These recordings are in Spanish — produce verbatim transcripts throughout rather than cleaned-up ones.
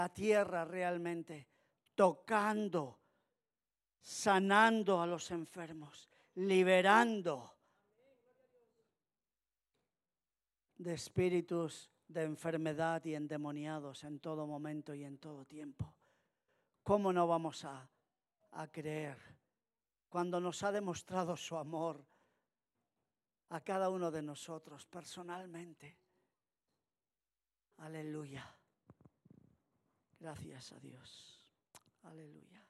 la tierra realmente, tocando, sanando a los enfermos, liberando de espíritus de enfermedad y endemoniados en todo momento y en todo tiempo. ¿Cómo no vamos a, a creer cuando nos ha demostrado su amor a cada uno de nosotros personalmente? Aleluya. Gracias a Dios. Aleluya.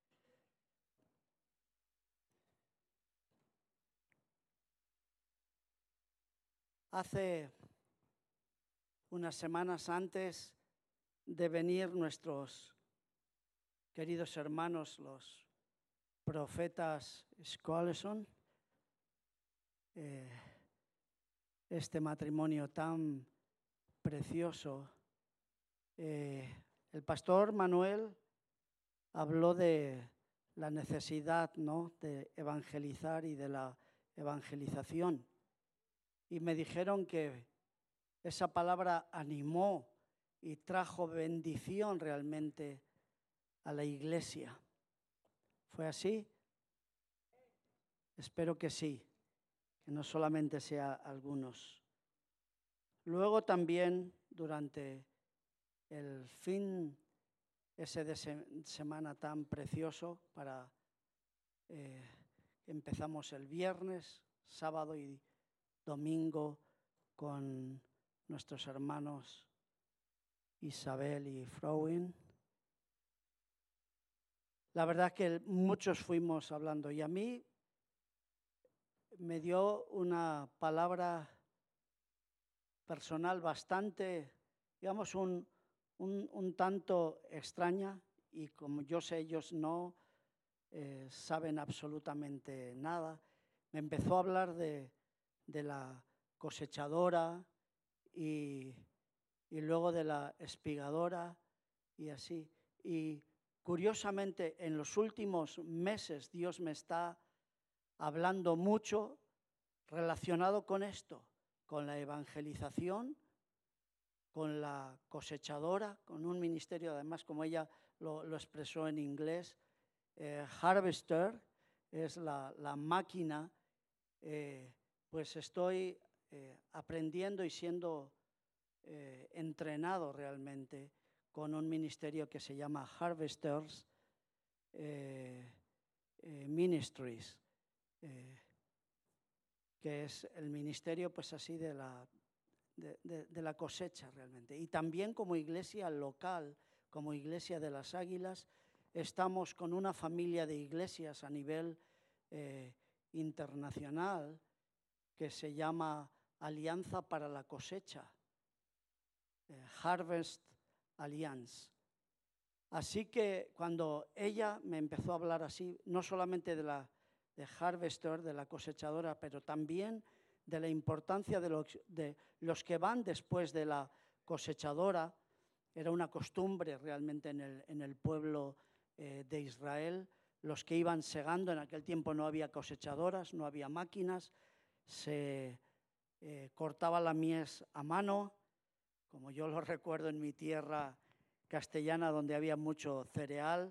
Hace unas semanas antes de venir nuestros queridos hermanos, los profetas Skåleson, eh, este matrimonio tan precioso, eh, el pastor Manuel habló de la necesidad, ¿no?, de evangelizar y de la evangelización. Y me dijeron que esa palabra animó y trajo bendición realmente a la iglesia. ¿Fue así? Espero que sí, que no solamente sea algunos. Luego también durante el fin ese de se- semana tan precioso para eh, empezamos el viernes, sábado y domingo con nuestros hermanos Isabel y Frauin. La verdad que muchos fuimos hablando y a mí me dio una palabra personal bastante, digamos, un, un, un tanto extraña, y como yo sé, ellos no eh, saben absolutamente nada. Me empezó a hablar de, de la cosechadora y, y luego de la espigadora y así. Y curiosamente, en los últimos meses Dios me está hablando mucho relacionado con esto, con la evangelización, con la cosechadora, con un ministerio, además, como ella lo, lo expresó en inglés, eh, harvester, es la, la máquina. Eh, pues estoy eh, aprendiendo y siendo eh, entrenado realmente con un ministerio que se llama Harvesters eh, eh, Ministries, eh, que es el ministerio pues así de la, de, de, de la cosecha realmente. Y también como iglesia local, como Iglesia de las Águilas, estamos con una familia de iglesias a nivel eh, internacional que se llama Alianza para la Cosecha, eh, Harvest Alliance. Así que cuando ella me empezó a hablar así, no solamente de la de harvester, de la cosechadora, pero también de la importancia de los, de los que van después de la cosechadora. Era una costumbre realmente en el, en el pueblo eh, de Israel, los que iban segando. En aquel tiempo no había cosechadoras, no había máquinas, se eh, cortaba la mies a mano, como yo lo recuerdo en mi tierra castellana, donde había mucho cereal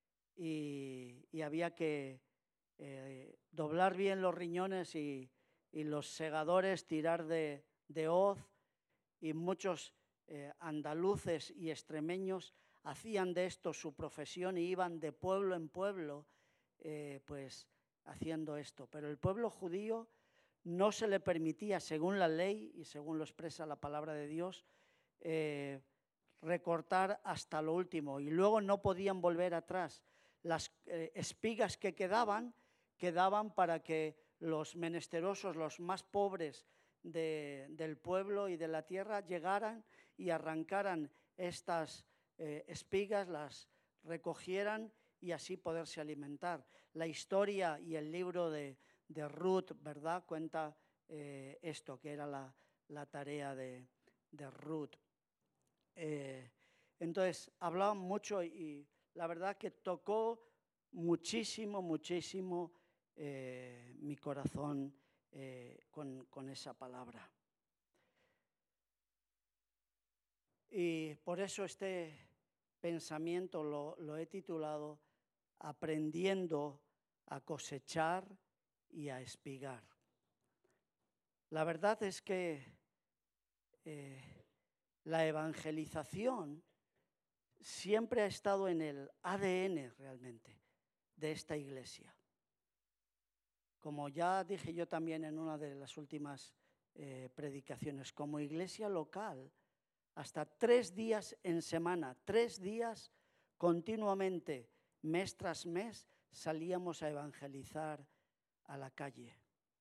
y, y había que eh, doblar bien los riñones y, y los segadores tirar de, de hoz, y muchos eh, andaluces y extremeños hacían de esto su profesión y iban de pueblo en pueblo eh, pues haciendo esto. Pero el pueblo judío no se le permitía, según la ley y según lo expresa la palabra de Dios, eh, recortar hasta lo último, y luego no podían volver atrás. Las eh, espigas que quedaban, quedaban para que los menesterosos, los más pobres de, del pueblo y de la tierra, llegaran y arrancaran estas eh, espigas, las recogieran y así poderse alimentar. La historia y el libro de, de Ruth, ¿verdad?, cuenta eh, esto, que era la, la tarea de, de Ruth. Eh, entonces, hablaban mucho y la verdad que tocó muchísimo, muchísimo eh, mi corazón eh, con, con esa palabra. Y por eso este pensamiento lo, lo he titulado Aprendiendo a cosechar y a espigar. La verdad es que eh, la evangelización siempre ha estado en el A D N realmente de esta iglesia. Como ya dije yo también en una de las últimas eh, predicaciones, como iglesia local, hasta tres días en semana, tres días continuamente, mes tras mes, salíamos a evangelizar a la calle.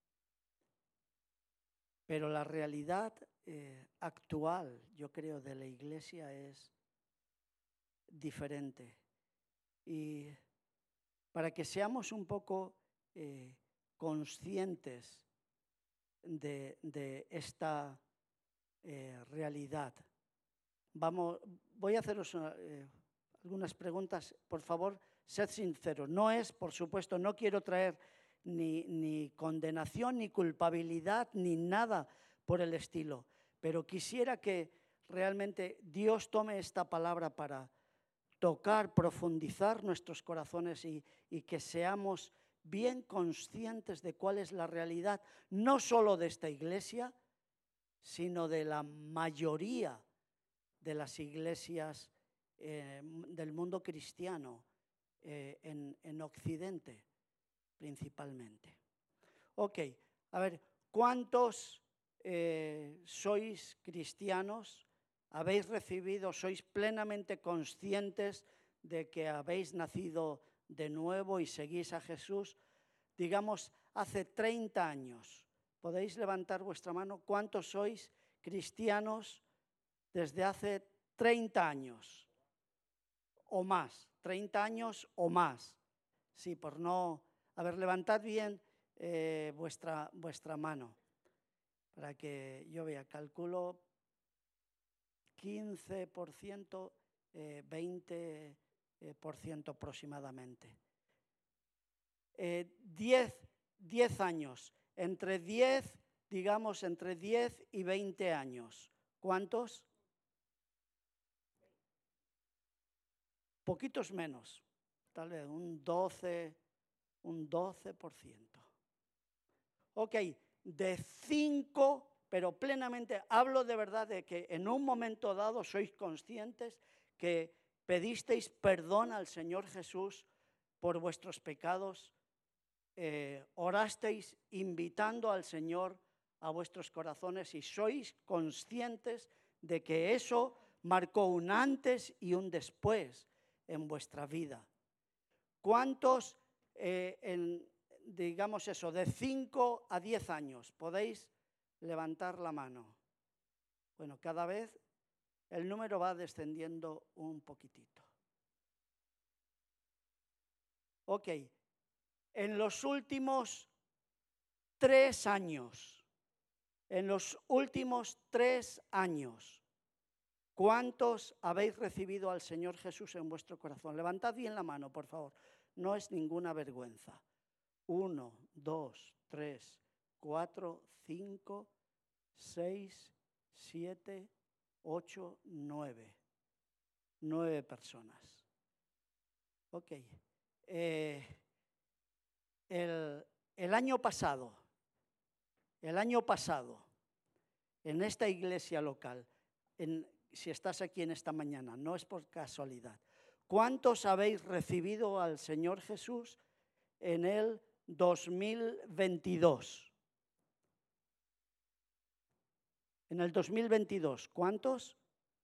Pero la realidad eh, actual, yo creo, de la iglesia es diferente. Y para que seamos un poco eh, conscientes de, de esta eh, realidad, vamos, voy a haceros eh, algunas preguntas. Por favor, sed sinceros. No es, por supuesto, no quiero traer ni, ni condenación, ni culpabilidad, ni nada por el estilo, pero quisiera que realmente Dios tome esta palabra para tocar, profundizar nuestros corazones y, y que seamos bien conscientes de cuál es la realidad, no solo de esta iglesia, sino de la mayoría de las iglesias eh, del mundo cristiano eh, en, en Occidente, principalmente. Ok, a ver, ¿cuántos eh, sois cristianos? ¿Habéis recibido, sois plenamente conscientes de que habéis nacido de nuevo y seguís a Jesús? Digamos, hace treinta años. ¿Podéis levantar vuestra mano? ¿Cuántos sois cristianos desde hace treinta años o más? treinta años o más. Sí, por no... A ver, levantad bien eh, vuestra, vuestra mano para que yo vea. Calculo quince por ciento, eh, veinte por ciento aproximadamente. Eh, diez, diez años, entre diez, digamos, entre diez y veinte años. ¿Cuántos? Poquitos menos, tal vez un doce, un doce por ciento. Ok, de cinco, pero plenamente hablo de verdad de que en un momento dado sois conscientes que pedisteis perdón al Señor Jesús por vuestros pecados, eh, orasteis invitando al Señor a vuestros corazones y sois conscientes de que eso marcó un antes y un después en vuestra vida. ¿Cuántos, eh, en, digamos eso, de cinco a diez años, podéis levantar la mano? Bueno, cada vez el número va descendiendo un poquitito. Ok, en los últimos tres años, en los últimos tres años, ¿cuántos habéis recibido al Señor Jesús en vuestro corazón? Levantad bien la mano, por favor. No es ninguna vergüenza. Uno, dos, tres, cuatro, cinco, seis, siete, ocho, nueve. Nueve personas. Ok. Eh, el, el año pasado, el año pasado, en esta iglesia local, en, si estás aquí en esta mañana, no es por casualidad, ¿cuántos habéis recibido al Señor Jesús en el dos mil veintidós? En el dos mil veintidós, ¿cuántos?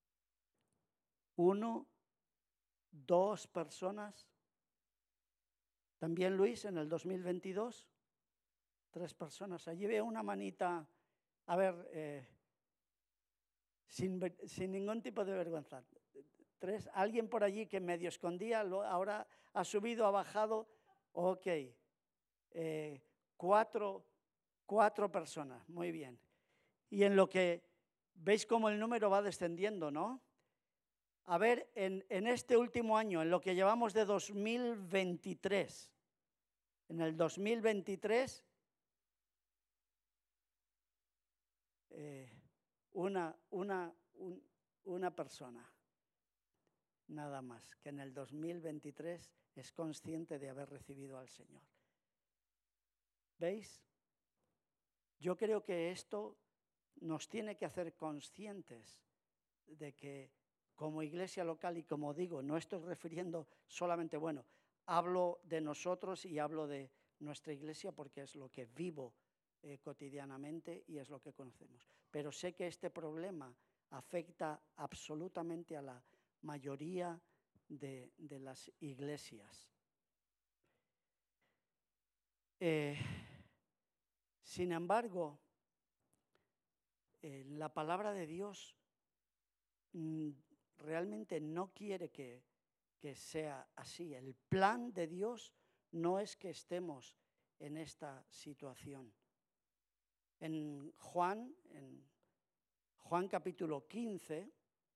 Uno, dos personas. También Luis, en el dos mil veintidós, tres personas. Allí veo una manita, a ver, eh, sin, sin ningún tipo de vergüenza. Tres, alguien por allí que medio escondía, ahora ha subido, ha bajado. Ok. Eh, cuatro, cuatro personas, muy bien. Y en lo que veis cómo el número va descendiendo, ¿no? A ver, en, en este último año, en lo que llevamos de dos mil veintitrés, en el dos mil veintitrés, eh, una, una, un, una persona. nada más, que en el dos mil veintitrés es consciente de haber recibido al Señor. ¿Veis? Yo creo que esto nos tiene que hacer conscientes de que como iglesia local, y como digo, no estoy refiriendo solamente, bueno, hablo de nosotros y hablo de nuestra iglesia porque es lo que vivo eh, cotidianamente y es lo que conocemos. Pero sé que este problema afecta absolutamente a la mayoría de, de las iglesias. Eh, sin embargo, eh, la palabra de Dios mm, realmente no quiere que, que sea así. El plan de Dios no es que estemos en esta situación. En Juan, en Juan capítulo quince,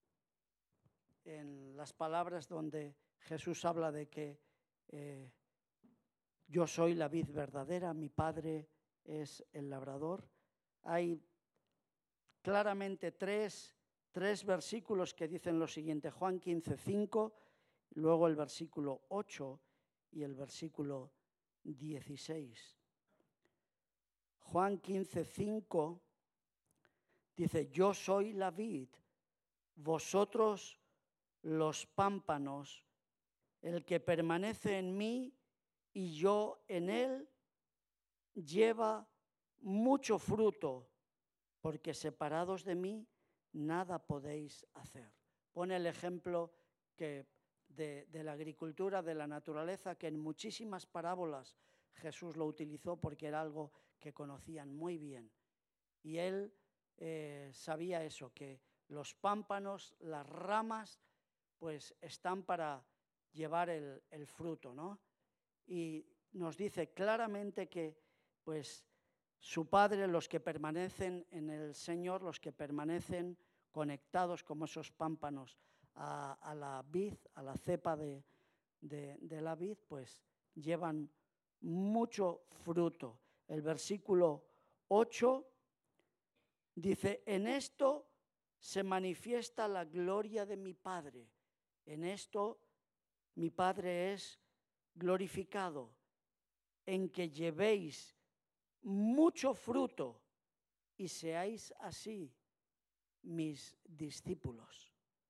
en las palabras donde Jesús habla de que eh, yo soy la vid verdadera, mi Padre es el labrador, hay claramente tres, tres versículos que dicen lo siguiente. Juan quince, cinco, luego el versículo ocho y el versículo dieciséis. Juan quince, cinco dice, yo soy la vid, vosotros los pámpanos, el que permanece en mí y yo en él, lleva mucho fruto, porque separados de mí nada podéis hacer. Pone el ejemplo que de, de la agricultura, de la naturaleza, que en muchísimas parábolas Jesús lo utilizó porque era algo que conocían muy bien. Y él eh, sabía eso, que los pámpanos, las ramas, pues están para llevar el, el fruto, ¿no? Y nos dice claramente que, pues, su Padre, los que permanecen en el Señor, los que permanecen conectados como esos pámpanos a, a la vid, a la cepa de, de, de la vid, pues llevan mucho fruto. El versículo ocho dice, en esto se manifiesta la gloria de mi Padre. En esto mi Padre es glorificado, en que llevéis mucho fruto y seáis así mis discípulos.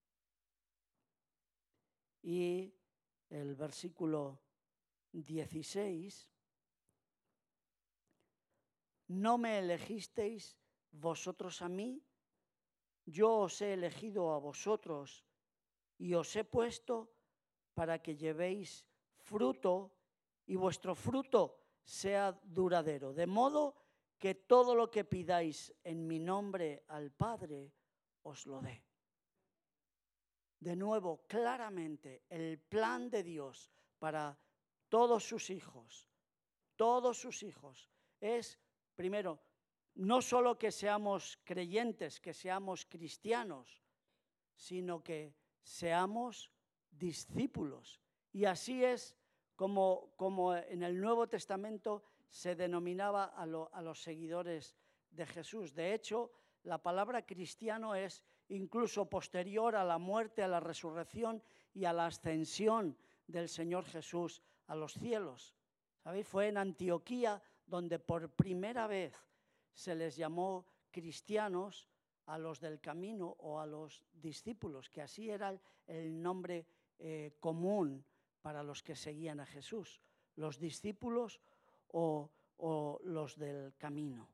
Y el versículo dieciséis, no me elegisteis vosotros a mí, yo os he elegido a vosotros y os he puesto para que llevéis fruto y vuestro fruto sea duradero, de modo que todo lo que pidáis en mi nombre al Padre os lo dé. De nuevo, claramente, el plan de Dios para todos sus hijos, todos sus hijos, es, primero, no solo que seamos creyentes, que seamos cristianos, sino que seamos discípulos. Y así es como, como en el Nuevo Testamento se denominaba a, lo, a los seguidores de Jesús. De hecho, la palabra cristiano es incluso posterior a la muerte, a la resurrección y a la ascensión del Señor Jesús a los cielos. ¿Sabéis? Fue en Antioquía donde por primera vez se les llamó cristianos a los del camino o a los discípulos, que así era el, el nombre eh, común para los que seguían a Jesús, los discípulos o, o los del camino.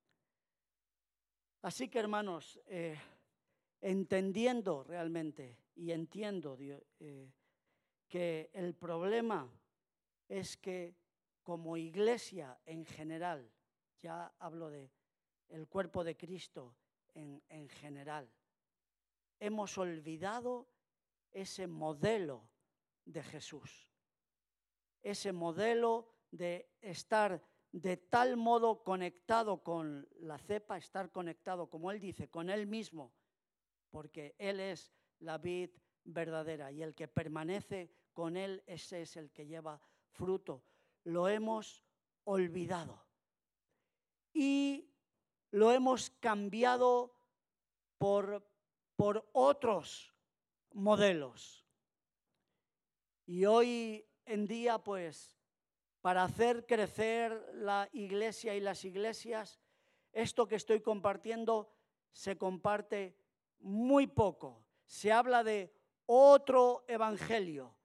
Así que, hermanos, eh, entendiendo realmente y entiendo eh, que el problema es que como iglesia en general, ya hablo de el cuerpo de Cristo en, en general, hemos olvidado ese modelo de Jesús, ese modelo de estar de tal modo conectado con la cepa, estar conectado, como él dice, con él mismo, porque él es la vid verdadera y el que permanece con él, ese es el que lleva fruto. Lo hemos olvidado y lo hemos cambiado por, por otros modelos. Y hoy en día, pues, para hacer crecer la iglesia y las iglesias, esto que estoy compartiendo se comparte muy poco. Se habla de otro evangelio,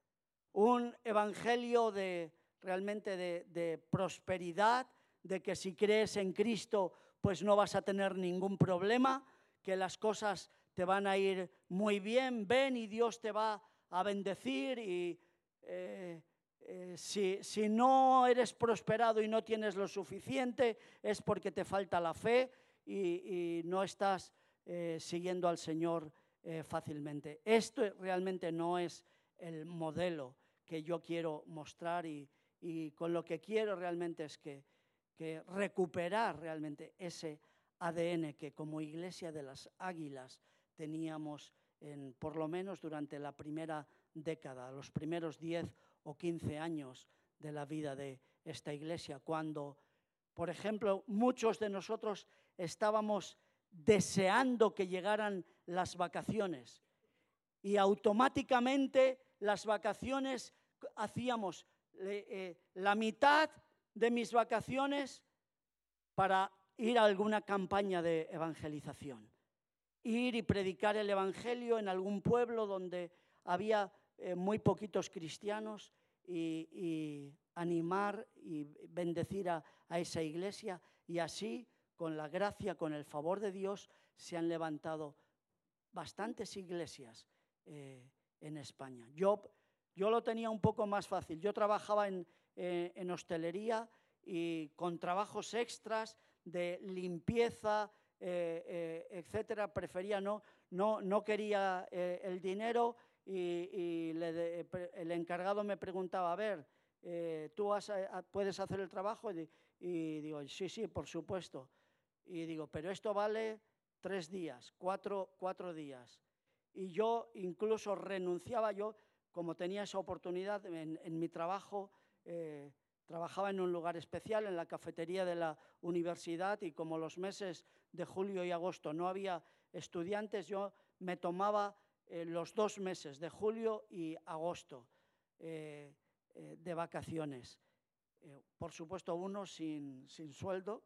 un evangelio de realmente de, de prosperidad, de que si crees en Cristo, pues no vas a tener ningún problema, que las cosas te van a ir muy bien, ven y Dios te va a bendecir y eh, eh, si, si no eres prosperado y no tienes lo suficiente es porque te falta la fe y, y no estás eh, siguiendo al Señor eh, fácilmente. Esto realmente no es el modelo que yo quiero mostrar y, y con lo que quiero realmente es que, que recuperar realmente ese A D N que como Iglesia de las Águilas teníamos en, por lo menos durante la primera década, los primeros diez o quince años de la vida de esta iglesia, cuando, por ejemplo, muchos de nosotros estábamos deseando que llegaran las vacaciones y automáticamente las vacaciones hacíamos eh, eh, la mitad de mis vacaciones para ir a alguna campaña de evangelización, ir y predicar el evangelio en algún pueblo donde había eh, muy poquitos cristianos y, y animar y bendecir a, a esa iglesia, y así, con la gracia, con el favor de Dios, se han levantado bastantes iglesias eh, en España. Yo, yo lo tenía un poco más fácil. Yo trabajaba en, eh, en hostelería y con trabajos extras de limpieza, eh, eh, etcétera. Prefería no, no, no quería eh, el dinero y, y le de, el encargado me preguntaba, a ver, eh, ¿tú has, puedes hacer el trabajo? Y, y digo, sí, sí, por supuesto. Y digo, pero esto vale tres días, cuatro, cuatro días. Y yo incluso renunciaba, yo como tenía esa oportunidad en, en mi trabajo, eh, trabajaba en un lugar especial, en la cafetería de la universidad, y como los meses de julio y agosto no había estudiantes, yo me tomaba eh, los dos meses de julio y agosto eh, eh, de vacaciones. Eh, por supuesto, uno sin, sin sueldo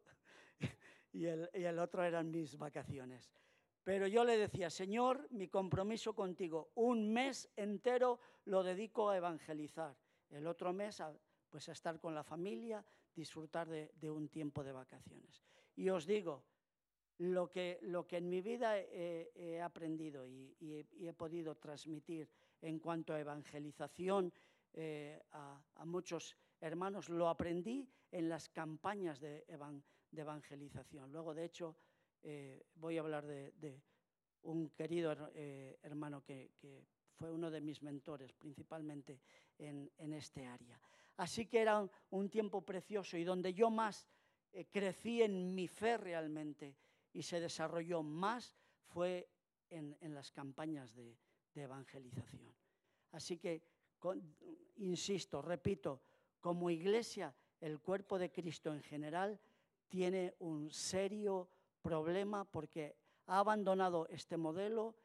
y el, y el otro eran mis vacaciones. Pero yo le decía, Señor, mi compromiso contigo, un mes entero lo dedico a evangelizar. El otro mes a, pues a estar con la familia, disfrutar de, de un tiempo de vacaciones. Y os digo, lo que, lo que en mi vida he, he aprendido y, y, he, y he podido transmitir en cuanto a evangelización eh, a, a muchos hermanos, lo aprendí en las campañas de, evan, de evangelización. Luego, de hecho, eh, voy a hablar de, de un querido eh, hermano que, que fue uno de mis mentores, principalmente en, en este área. Así que era un, un tiempo precioso y donde yo más eh, crecí en mi fe realmente y se desarrolló más fue en, en las campañas de, de evangelización. Así que, con, insisto, repito, como iglesia, el cuerpo de Cristo en general tiene un serio problema porque ha abandonado este modelo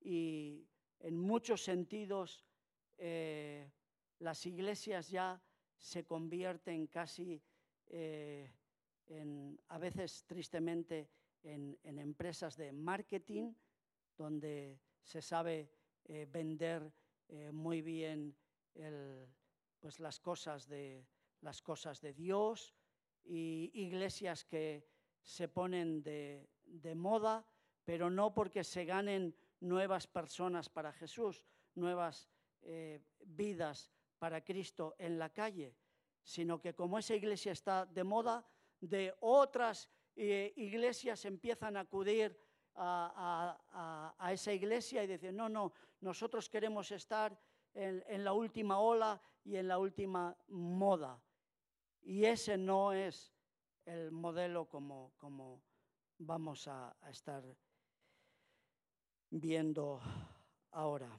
y en muchos sentidos eh, las iglesias ya se convierten casi, eh, en, a veces tristemente, en, en empresas de marketing, donde se sabe eh, vender eh, muy bien el, pues las, cosas de, las cosas de Dios, y iglesias que se ponen de, de moda, pero no porque se ganen nuevas personas para Jesús, nuevas eh, vidas para Cristo en la calle, sino que como esa iglesia está de moda, de otras eh, iglesias empiezan a acudir a, a, a esa iglesia y dicen, no, no, nosotros queremos estar en, en la última ola y en la última moda. Y ese no es el modelo como, como vamos a, a estar viendo ahora.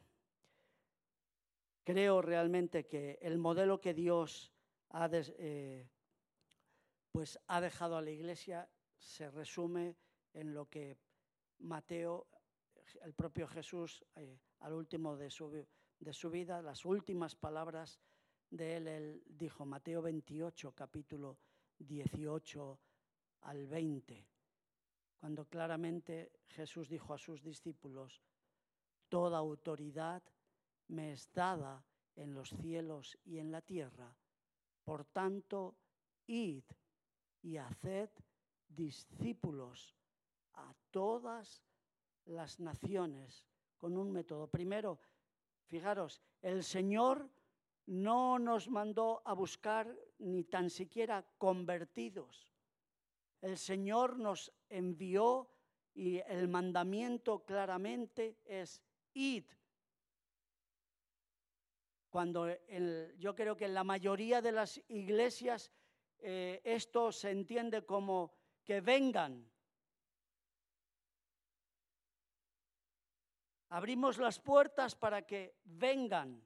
Creo realmente que el modelo que Dios ha, des, eh, pues ha dejado a la iglesia se resume en lo que Mateo, el propio Jesús, eh, al último de su, de su vida, las últimas palabras de él, él dijo, Mateo veintiocho, capítulo dieciocho al veinte, cuando claramente Jesús dijo a sus discípulos, toda autoridad me es dada en los cielos y en la tierra, por tanto, id y haced discípulos a todas las naciones con un método. Primero, fijaros, el Señor no nos mandó a buscar ni tan siquiera convertidos. El Señor nos envió y el mandamiento claramente es id. Cuando el, yo creo que en la mayoría de las iglesias eh, esto se entiende como que vengan. Abrimos las puertas para que vengan.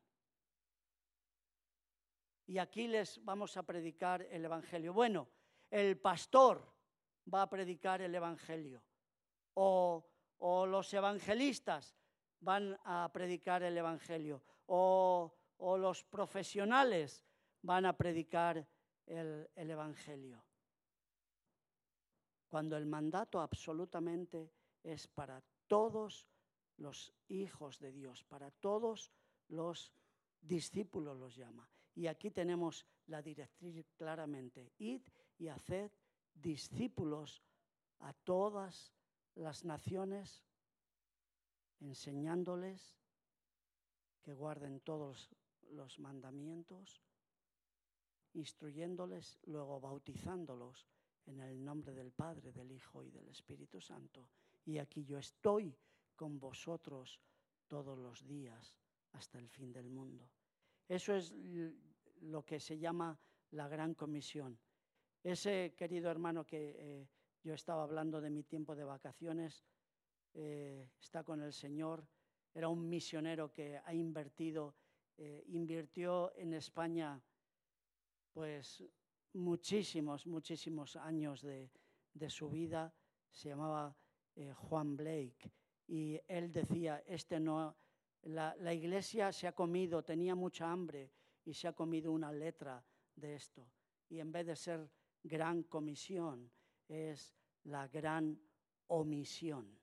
Y aquí les vamos a predicar el Evangelio. Bueno, el pastor va a predicar el Evangelio. O, o los evangelistas van a predicar el Evangelio. O, o los profesionales van a predicar el, el Evangelio. Cuando el mandato absolutamente es para todos los hijos de Dios, para todos los discípulos los llama. Y aquí tenemos la directriz claramente. Id y haced discípulos a todas las naciones, enseñándoles que guarden todos los mandamientos, instruyéndoles, luego bautizándolos en el nombre del Padre, del Hijo y del Espíritu Santo. Y aquí yo estoy con vosotros todos los días hasta el fin del mundo. Eso es lo que se llama la Gran Comisión. Ese querido hermano que eh, yo estaba hablando de mi tiempo de vacaciones, eh, está con el Señor, era un misionero que ha invertido, eh, invirtió en España pues muchísimos, muchísimos años de, de su vida. Se llamaba eh, Juan Blake y él decía, este no, la, la iglesia se ha comido, tenía mucha hambre y se ha comido una letra de esto. Y en vez de ser gran comisión, es la gran omisión.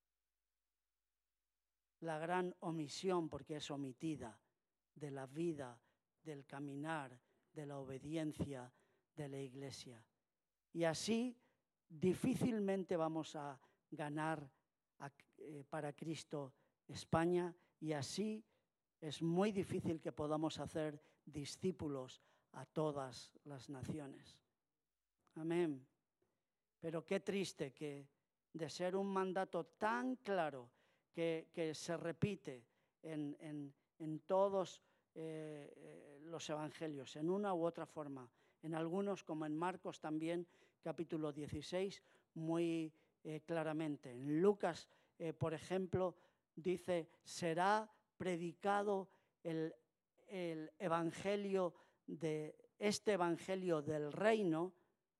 La gran omisión porque es omitida de la vida, del caminar, de la obediencia de la iglesia. Y así difícilmente vamos a ganar a, eh, para Cristo España, y así es muy difícil que podamos hacer discípulos a todas las naciones. Amén. Pero qué triste que de ser un mandato tan claro que, que se repite en, en, en todos eh, los evangelios, en una u otra forma. En algunos, como en Marcos también, capítulo dieciséis, muy eh, claramente. En Lucas, eh, por ejemplo, dice, será predicado el, el evangelio de este evangelio del reino,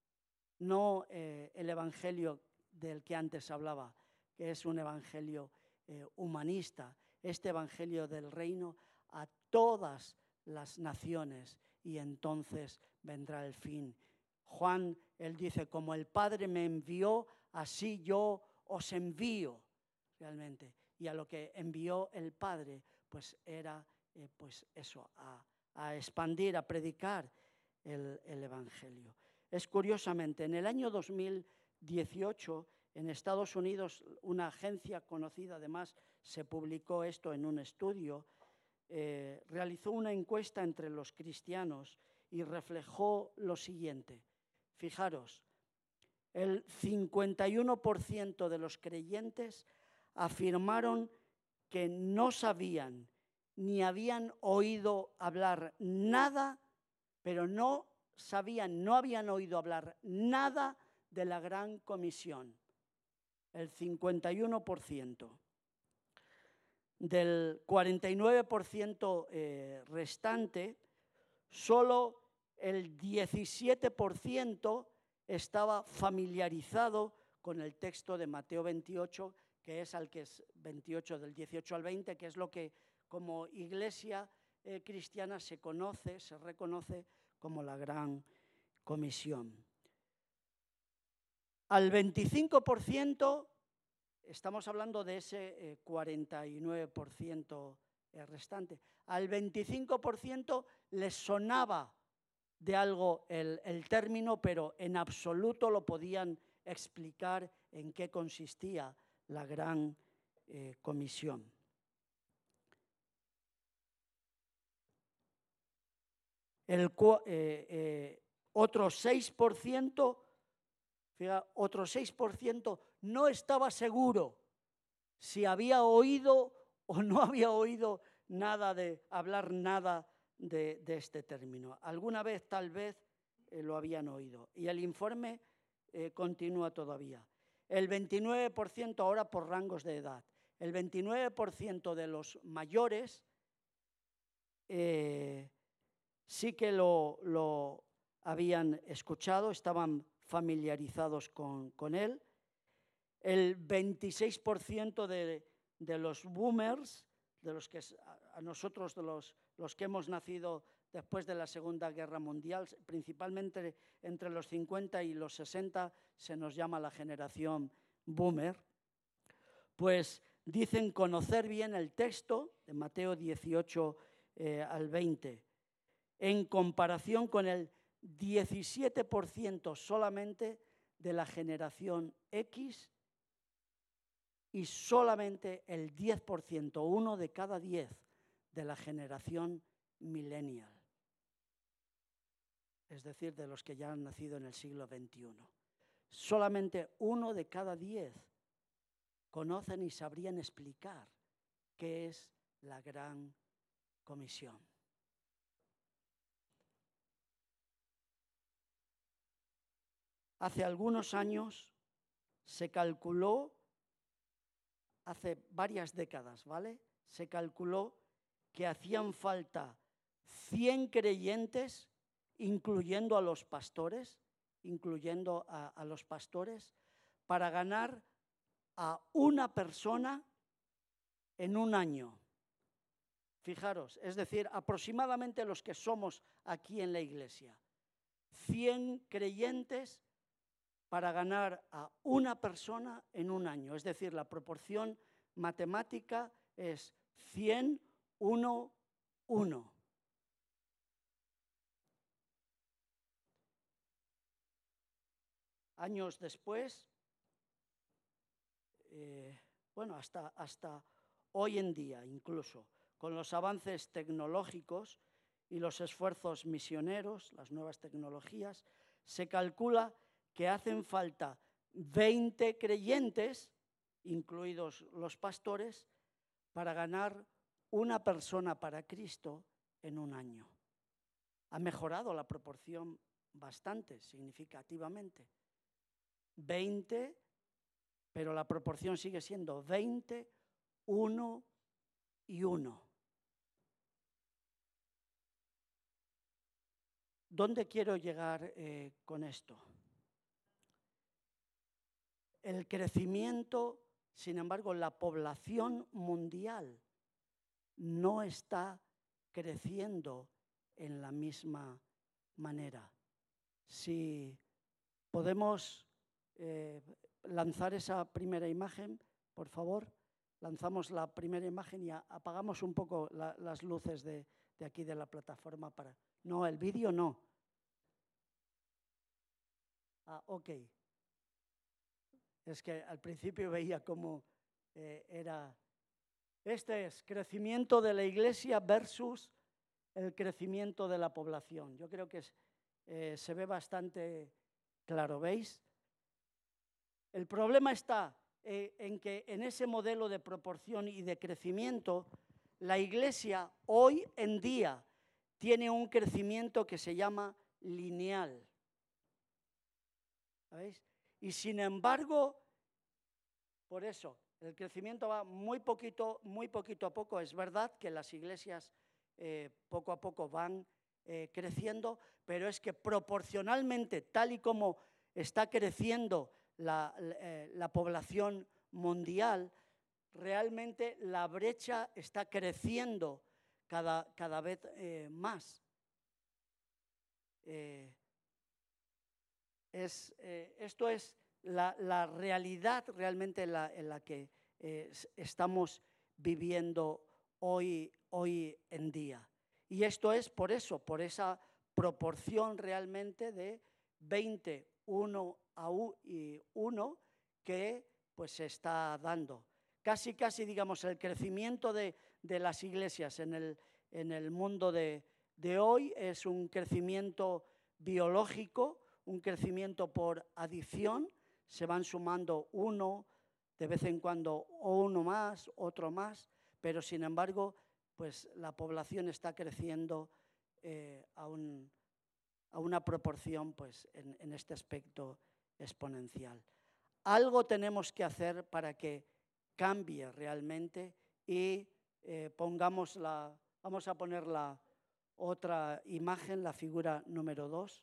no eh, el evangelio del que antes hablaba, que es un evangelio eh, humanista, este evangelio del reino a todas las naciones, y entonces vendrá el fin. Juan, él dice, como el Padre me envió, así yo os envío, realmente. Y a lo que envió el Padre, pues era eh, pues eso, a, a expandir, a predicar el, el evangelio. Es curiosamente, en el año dos mil dieciocho, en Estados Unidos, una agencia conocida, además, se publicó esto en un estudio, eh, realizó una encuesta entre los cristianos y reflejó lo siguiente. Fijaros, el cincuenta y uno por ciento de los creyentes afirmaron que no sabían ni habían oído hablar nada, pero no sabían, no habían oído hablar nada de la Gran Comisión. El cincuenta y uno por ciento. Del cuarenta y nueve por ciento eh, restante, solo el diecisiete por ciento estaba familiarizado con el texto de Mateo veintiocho, que es al que es veintiocho del dieciocho al veinte, que es lo que como iglesia eh, cristiana se conoce, se reconoce como la Gran Comisión. Al veinticinco por ciento, estamos hablando de ese eh, cuarenta y nueve por ciento restante, al veinticinco por ciento les sonaba de algo el, el término, pero en absoluto lo podían explicar en qué consistía la Gran eh, Comisión. El eh, eh, otro seis por ciento, fíjate, otro seis por ciento no estaba seguro si había oído o no había oído nada de hablar nada de, de este término. Alguna vez tal vez eh, lo habían oído. Y el informe eh, continúa todavía. El veintinueve por ciento ahora por rangos de edad. El veintinueve por ciento de los mayores eh, sí que lo, lo habían escuchado, estaban familiarizados con, con él. El veintiséis por ciento de, de los boomers, de los que a nosotros, de los, los que hemos nacido después de la Segunda Guerra Mundial, principalmente entre los cincuenta y los sesenta, se nos llama la generación boomer, pues dicen conocer bien el texto de Mateo dieciocho eh, al veinte, en comparación con el diecisiete por ciento solamente de la generación X y solamente el diez por ciento, uno de cada diez, de la generación millennial, es decir, de los que ya han nacido en el siglo veintiuno. Solamente uno de cada diez conocen y sabrían explicar qué es la Gran Comisión. Hace algunos años se calculó, hace varias décadas, ¿vale? Se calculó que hacían falta cien creyentes, incluyendo a los pastores, incluyendo a, a los pastores, para ganar a una persona en un año. Fijaros, es decir, aproximadamente los que somos aquí en la iglesia. cien creyentes para ganar a una persona en un año. Es decir, la proporción matemática es cien, uno, uno. Años después, eh, bueno, hasta, hasta hoy en día incluso, con los avances tecnológicos y los esfuerzos misioneros, las nuevas tecnologías, se calcula que hacen falta veinte creyentes, incluidos los pastores, para ganar una persona para Cristo en un año. Ha mejorado la proporción bastante, significativamente. veinte, pero la proporción sigue siendo veinte, uno y uno. ¿Dónde quiero llegar eh, con esto? El crecimiento, sin embargo, la población mundial no está creciendo en la misma manera. Si podemos eh, lanzar esa primera imagen, por favor, lanzamos la primera imagen y apagamos un poco la, las luces de, de aquí de la plataforma para... No, el vídeo no. Ah, ok. Es que al principio veía cómo eh, era... Este es crecimiento de la iglesia versus el crecimiento de la población. Yo creo que es, eh, se ve bastante claro, ¿veis? El problema está eh, en que en ese modelo de proporción y de crecimiento, la iglesia hoy en día tiene un crecimiento que se llama lineal. ¿Veis? Y sin embargo, por eso, el crecimiento va muy poquito, muy poquito a poco. Es verdad que las iglesias eh, poco a poco van eh, creciendo, pero es que proporcionalmente, tal y como está creciendo la, la, eh, la población mundial, realmente la brecha está creciendo cada, cada vez eh, más. Eh, es, eh, esto es la, la realidad realmente en la, en la que eh, estamos viviendo hoy, hoy en día. Y esto es por eso, por esa proporción realmente de veinte, uno a uno que pues se está dando. Casi, casi, digamos, el crecimiento de, de las iglesias en el, en el mundo de, de hoy es un crecimiento biológico, un crecimiento por adición, se van sumando uno, de vez en cuando o uno más, otro más, pero sin embargo, pues la población está creciendo eh, a, un, a una proporción pues, en, en este aspecto exponencial. Algo tenemos que hacer para que cambie realmente y eh, pongamos la, vamos a poner la otra imagen, la figura número dos.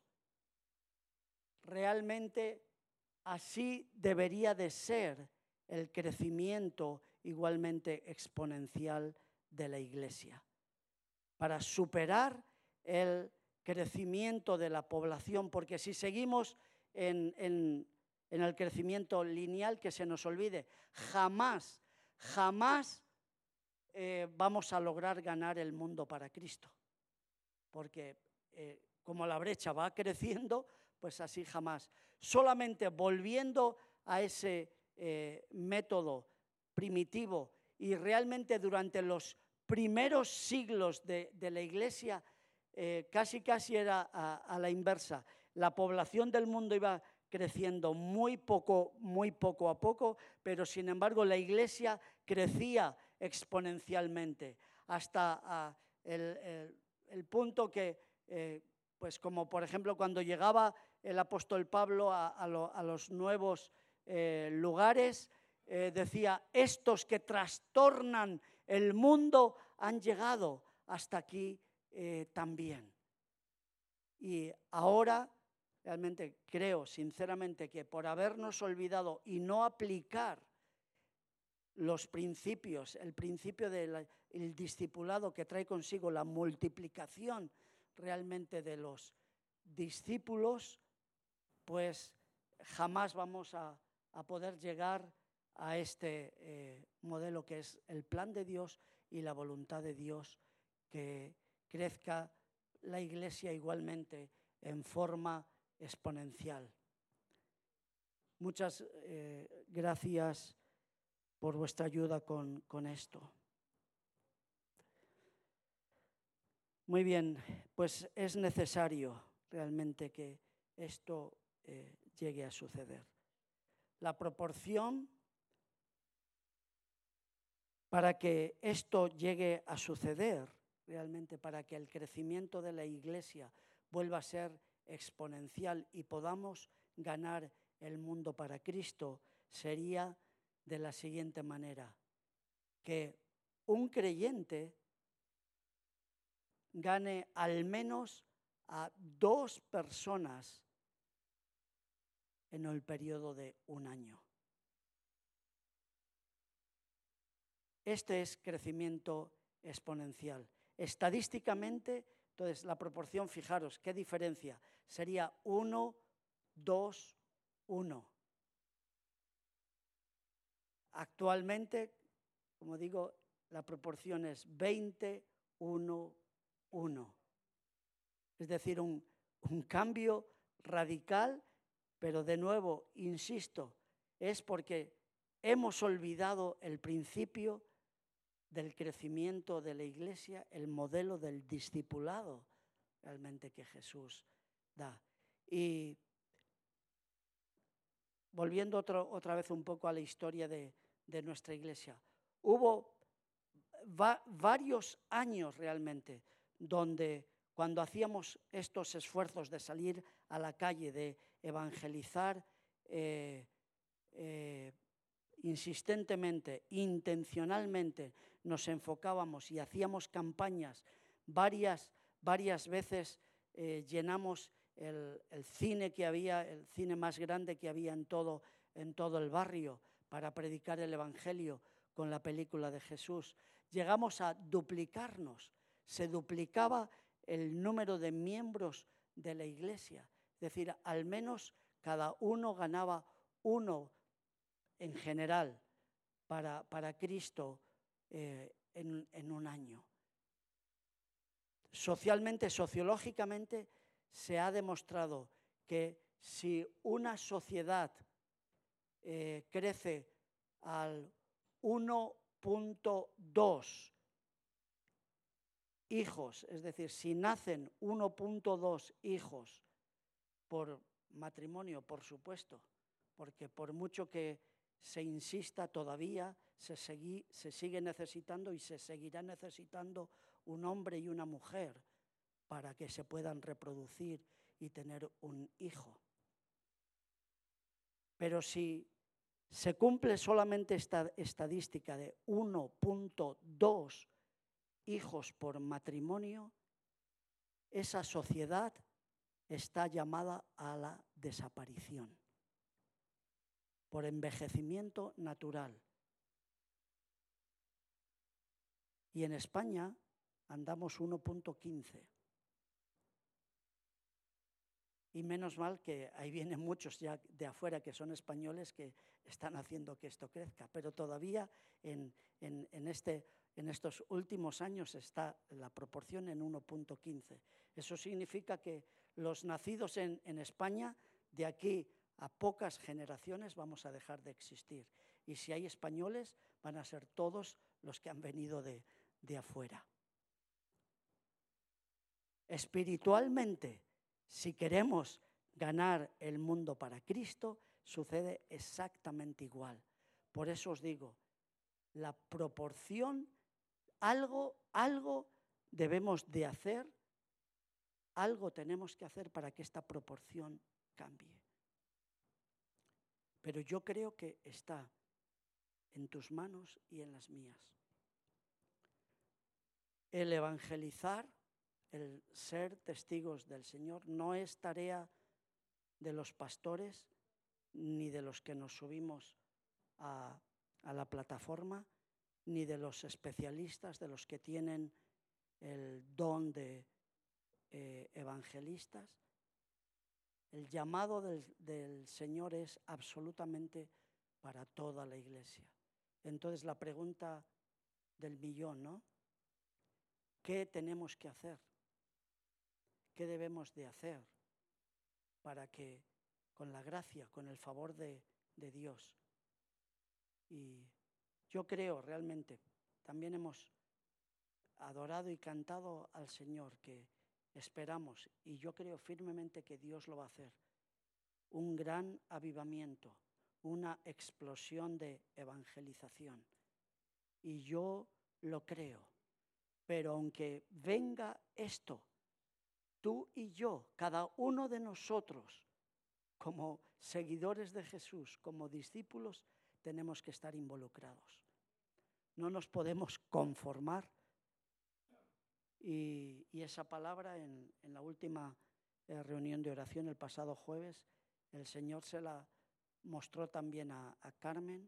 Realmente así debería de ser el crecimiento igualmente exponencial de la Iglesia. Para superar el crecimiento de la población, porque si seguimos en, en, en el crecimiento lineal, que se nos olvide, jamás, jamás eh, vamos a lograr ganar el mundo para Cristo. Porque eh, como la brecha va creciendo, pues así jamás. Solamente volviendo a ese eh, método primitivo y realmente durante los primeros siglos de, de la Iglesia, eh, casi casi era a, a la inversa. La población del mundo iba creciendo muy poco, muy poco a poco, pero sin embargo la Iglesia crecía exponencialmente hasta uh, el, el, el punto que, eh, pues como por ejemplo cuando llegaba el apóstol Pablo a, a, lo, a los nuevos eh, lugares, eh, decía, estos que trastornan el mundo han llegado hasta aquí eh, también. Y ahora realmente creo sinceramente que por habernos olvidado y no aplicar los principios, el principio del discipulado que trae consigo la multiplicación realmente de los discípulos, pues jamás vamos a, a poder llegar a este eh, modelo que es el plan de Dios y la voluntad de Dios, que crezca la Iglesia igualmente en forma exponencial. Muchas eh, gracias por vuestra ayuda con, con esto. Muy bien, pues es necesario realmente que esto eh, llegue a suceder. La proporción para que esto llegue a suceder, realmente para que el crecimiento de la Iglesia vuelva a ser exponencial y podamos ganar el mundo para Cristo, sería de la siguiente manera, que un creyente gane al menos a dos personas en el periodo de un año. Este es crecimiento exponencial. Estadísticamente, entonces la proporción, fijaros, ¿qué diferencia? Sería uno, dos, uno. Actualmente, como digo, la proporción es veinte, uno, uno. Es decir, un, un cambio radical, pero de nuevo, insisto, es porque hemos olvidado el principio del crecimiento de la Iglesia, el modelo del discipulado realmente que Jesús da. Y volviendo otro, otra vez un poco a la historia de, de nuestra Iglesia, hubo va, varios años realmente donde cuando hacíamos estos esfuerzos de salir a la calle, de evangelizar eh, eh, insistentemente, intencionalmente, nos enfocábamos y hacíamos campañas varias, varias veces, eh, llenamos el, el cine que había, el cine más grande que había en todo, en todo el barrio para predicar el Evangelio con la película de Jesús. Llegamos a duplicarnos. Se duplicaba el número de miembros de la iglesia. Es decir, al menos cada uno ganaba uno en general para, para Cristo eh, en, en un año. Socialmente, sociológicamente, se ha demostrado que si una sociedad eh, crece al uno punto dos hijos, es decir, si nacen uno punto dos hijos por matrimonio, por supuesto, porque por mucho que se insista todavía, se, segui, se sigue necesitando y se seguirá necesitando un hombre y una mujer para que se puedan reproducir y tener un hijo. Pero si se cumple solamente esta estadística de uno punto dos hijos por matrimonio, esa sociedad está llamada a la desaparición por envejecimiento natural. Y en España andamos uno punto quince. Y menos mal que ahí vienen muchos ya de afuera que son españoles que están haciendo que esto crezca. Pero todavía en, en, en, este, en estos últimos años está la proporción en uno punto quince. Eso significa que los nacidos en, en España, de aquí a pocas generaciones vamos a dejar de existir. Y si hay españoles, van a ser todos los que han venido de, de afuera. Espiritualmente, si queremos ganar el mundo para Cristo, sucede exactamente igual. Por eso os digo, la proporción, algo, algo debemos de hacer, algo tenemos que hacer para que esta proporción cambie. Pero yo creo que está en tus manos y en las mías. El evangelizar, el ser testigos del Señor, no es tarea de los pastores ni de los que nos subimos a, a la plataforma, ni de los especialistas, de los que tienen el don de eh, evangelistas. El llamado del, del Señor es absolutamente para toda la iglesia. Entonces la pregunta del millón, ¿no? ¿Qué tenemos que hacer? ¿Qué debemos de hacer para que con la gracia, con el favor de, de Dios? Y yo creo realmente, también hemos adorado y cantado al Señor, que esperamos, y yo creo firmemente que Dios lo va a hacer, un gran avivamiento, una explosión de evangelización. Y yo lo creo, pero aunque venga esto, tú y yo, cada uno de nosotros, como seguidores de Jesús, como discípulos, tenemos que estar involucrados. No nos podemos conformar. Y, y esa palabra en, en la última eh, reunión de oración el pasado jueves, el Señor se la mostró también a, a Carmen.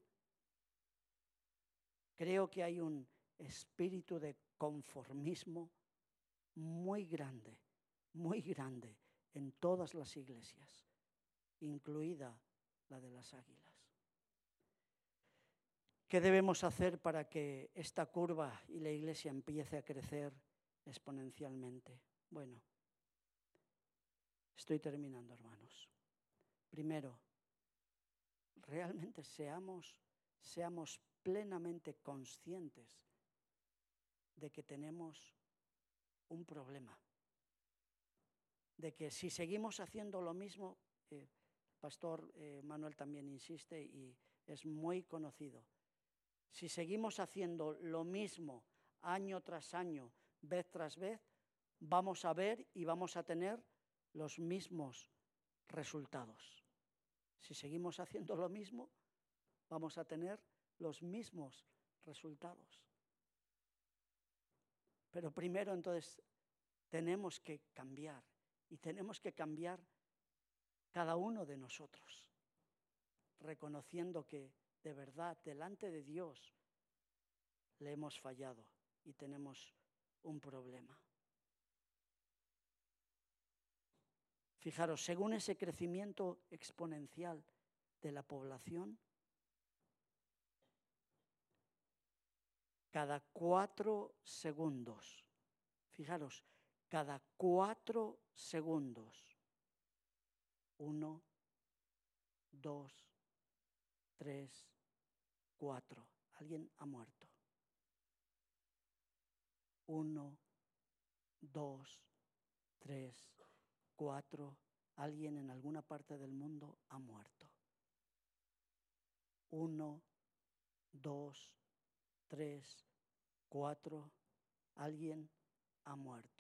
Creo que hay un espíritu de conformismo muy grande, muy grande en todas las iglesias, incluida la de las Águilas. ¿Qué debemos hacer para que esta curva y la iglesia empiece a crecer exponencialmente? Bueno, estoy terminando, hermanos. Primero, realmente seamos, seamos plenamente conscientes de que tenemos un problema. De que si seguimos haciendo lo mismo, eh, Pastor eh, Manuel también insiste y es muy conocido. Si seguimos haciendo lo mismo año tras año, vez tras vez, vamos a ver y vamos a tener los mismos resultados. Si seguimos haciendo lo mismo, vamos a tener los mismos resultados. Pero primero, entonces, tenemos que cambiar y tenemos que cambiar cada uno de nosotros, reconociendo que de verdad, delante de Dios, le hemos fallado y tenemos un problema. Fijaros, según ese crecimiento exponencial de la población, cada cuatro segundos, fijaros, cada cuatro segundos, uno, dos, tres, cuatro, alguien ha muerto. Uno, dos, tres, cuatro, alguien en alguna parte del mundo ha muerto. Uno, dos, tres, cuatro, alguien ha muerto.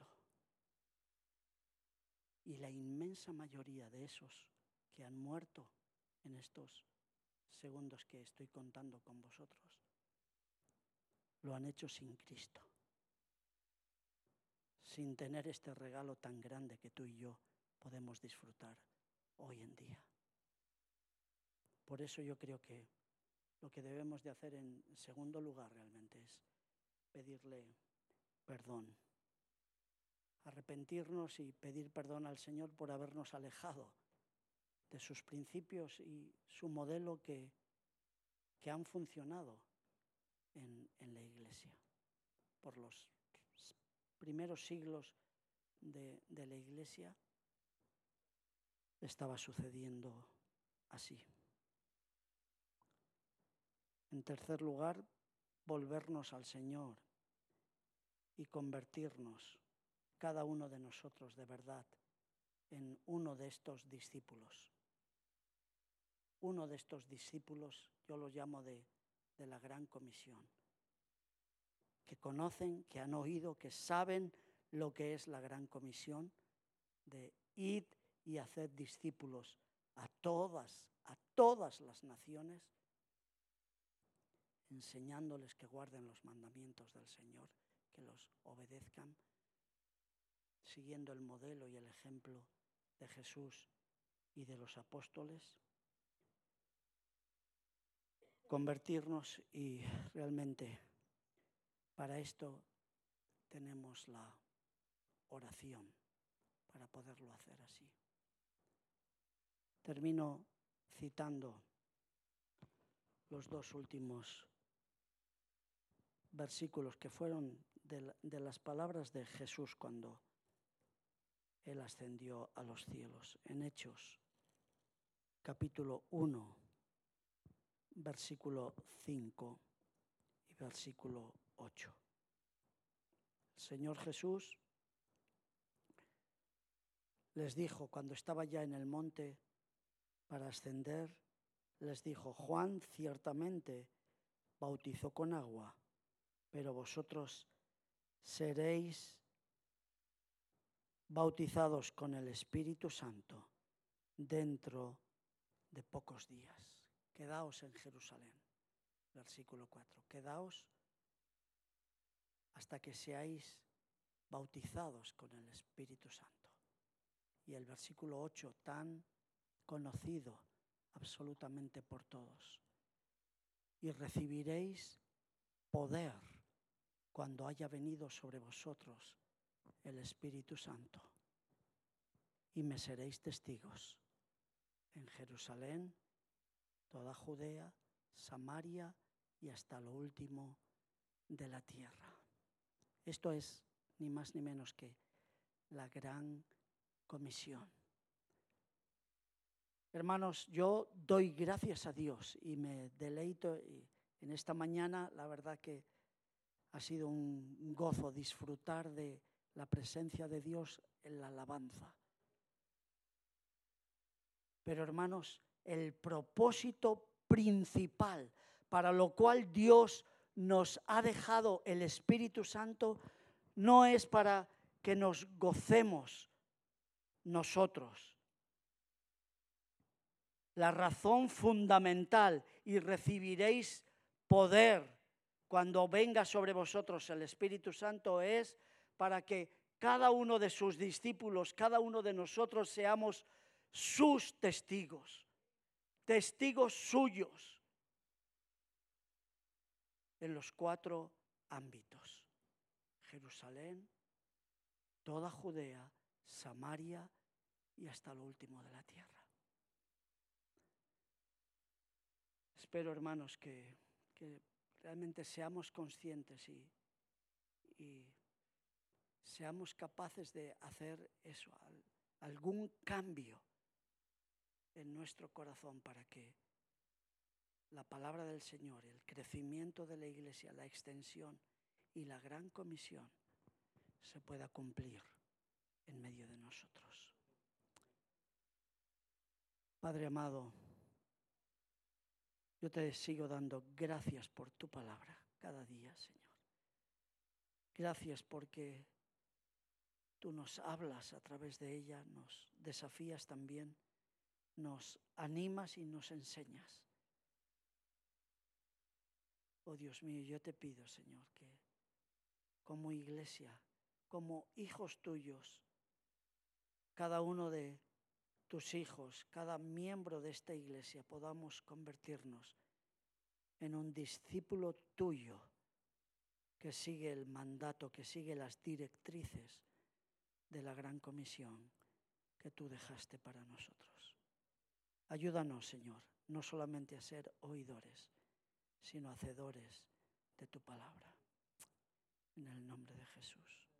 Y la inmensa mayoría de esos que han muerto en estos segundos que estoy contando con vosotros, lo han hecho sin Cristo, sin tener este regalo tan grande que tú y yo podemos disfrutar hoy en día. Por eso yo creo que lo que debemos de hacer en segundo lugar realmente es pedirle perdón, arrepentirnos y pedir perdón al Señor por habernos alejado de sus principios y su modelo que, que han funcionado en, en la Iglesia por los primeros siglos de, de la Iglesia. Estaba sucediendo así. En tercer lugar, volvernos al Señor y convertirnos, cada uno de nosotros de verdad, en uno de estos discípulos. Uno de estos discípulos, yo lo llamo de, de la Gran Comisión, que conocen, que han oído, que saben lo que es la Gran Comisión de id y hacer discípulos a todas, a todas las naciones, enseñándoles que guarden los mandamientos del Señor, que los obedezcan, siguiendo el modelo y el ejemplo de Jesús y de los apóstoles. Convertirnos, y realmente para esto tenemos la oración, para poderlo hacer así. Termino citando los dos últimos versículos que fueron de, de las palabras de Jesús cuando Él ascendió a los cielos. En Hechos, capítulo uno, versículo cinco y versículo ocho. El Señor Jesús les dijo, cuando estaba ya en el monte para ascender, les dijo: Juan ciertamente bautizó con agua, pero vosotros seréis bautizados con el Espíritu Santo dentro de pocos días. Quedaos en Jerusalén. Versículo cuatro. Quedaos hasta que seáis bautizados con el Espíritu Santo. Y el versículo ocho, tan conocido absolutamente por todos. Y recibiréis poder cuando haya venido sobre vosotros el Espíritu Santo. Y me seréis testigos en Jerusalén, toda Judea, Samaria y hasta lo último de la tierra. Esto es ni más ni menos que la Gran Comisión. Hermanos, yo doy gracias a Dios y me deleito en esta mañana. La verdad que ha sido un gozo disfrutar de la presencia de Dios en la alabanza. Pero hermanos, el propósito principal para lo cual Dios nos ha dejado el Espíritu Santo no es para que nos gocemos nosotros. La razón fundamental, y recibiréis poder cuando venga sobre vosotros el Espíritu Santo, es para que cada uno de sus discípulos, cada uno de nosotros seamos sus testigos, testigos suyos en los cuatro ámbitos. Jerusalén, toda Judea, Samaria y hasta lo último de la tierra. Espero, hermanos, que, que realmente seamos conscientes y, y seamos capaces de hacer eso, algún cambio en nuestro corazón para que la palabra del Señor, el crecimiento de la iglesia, la extensión y la gran comisión se pueda cumplir en medio de nosotros. Padre amado, yo te sigo dando gracias por tu palabra cada día, Señor. Gracias porque tú nos hablas a través de ella, nos desafías también, nos animas y nos enseñas. Oh Dios mío, yo te pido, Señor, que como iglesia, como hijos tuyos, cada uno de tus hijos, cada miembro de esta iglesia, podamos convertirnos en un discípulo tuyo que sigue el mandato, que sigue las directrices de la gran comisión que tú dejaste para nosotros. Ayúdanos, Señor, no solamente a ser oidores, sino hacedores de tu palabra. En el nombre de Jesús.